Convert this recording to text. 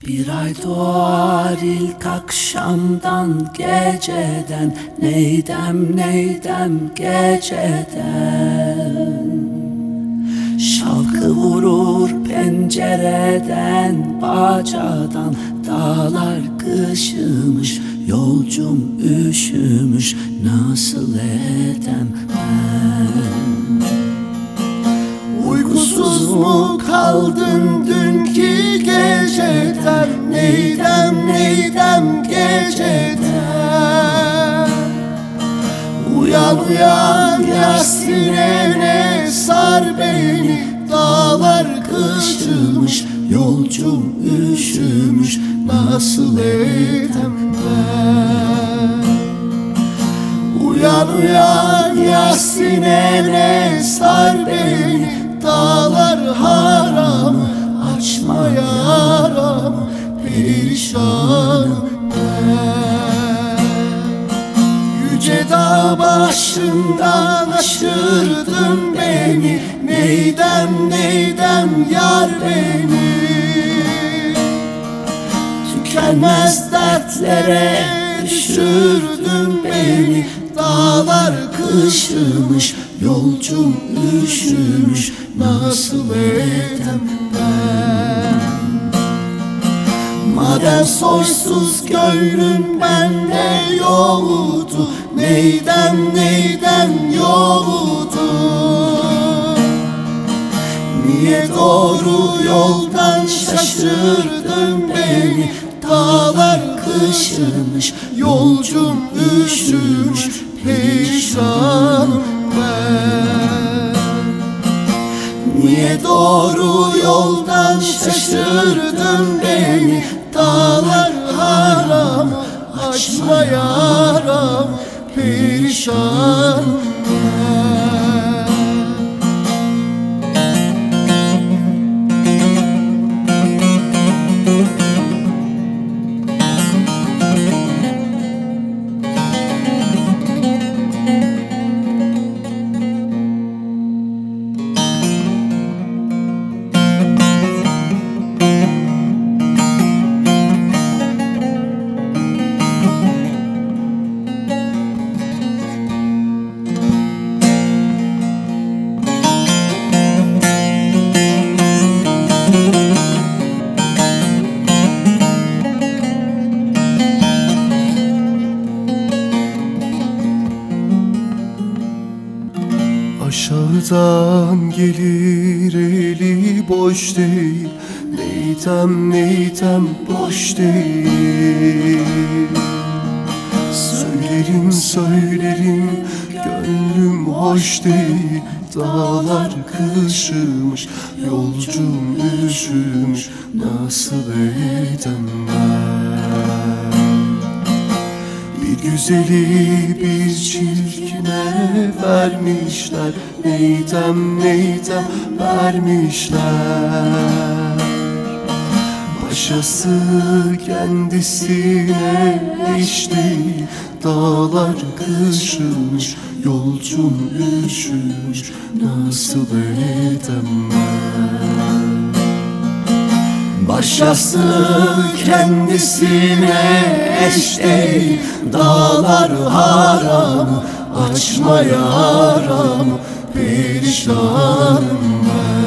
Bir ay doğar ilk akşamdan, geceden, neydem geceden. Şalkı vurur pencereden, bacadan, dağlar kışımış, yolcum üşümüş, nasıl edem ben? Uykusuz mu kaldın dünkü geceden, neydem geceden? Uyan uyan Yasin'e, sar beni, dağlar kışımış, yolcum üşümüş, nasıl edem ben? Uyan uyan Yasin'e, sar beni, dağlar haram, açma yaram, perişanım ben. Yüce dağ başından aşırdın beni, neydem yar beni. Tükenmez dertlere düşürdün beni, dağlar kışımış, yolcum üşümüş, nasıl edem ben? Madem soysuz gönlün bende yoktu, neydem yoktu? Niye doğru yoldan şaşırdın beni, dağlar kışımış, yolcum üşümüş, perişanım ben. Niye doğru yoldan şaşırdın beni, dağlar haram, açma yaram, perişanım ben. Aşağıdan gelir eli boş değil, neydem boş değil. Söylerim gönlüm hoş değil, dağlar kışımış, yolcum üşümüş, nasıl edem ben? Bir güzeli bir çirkine vermişler, neydem vermişler. Başası kendisine eş değil, dağlar kışımış, yolcum üşümüş, nasıl edem ben? Başkası kendisine eş değil, dağlar haram, açma yaram, perişanım ben.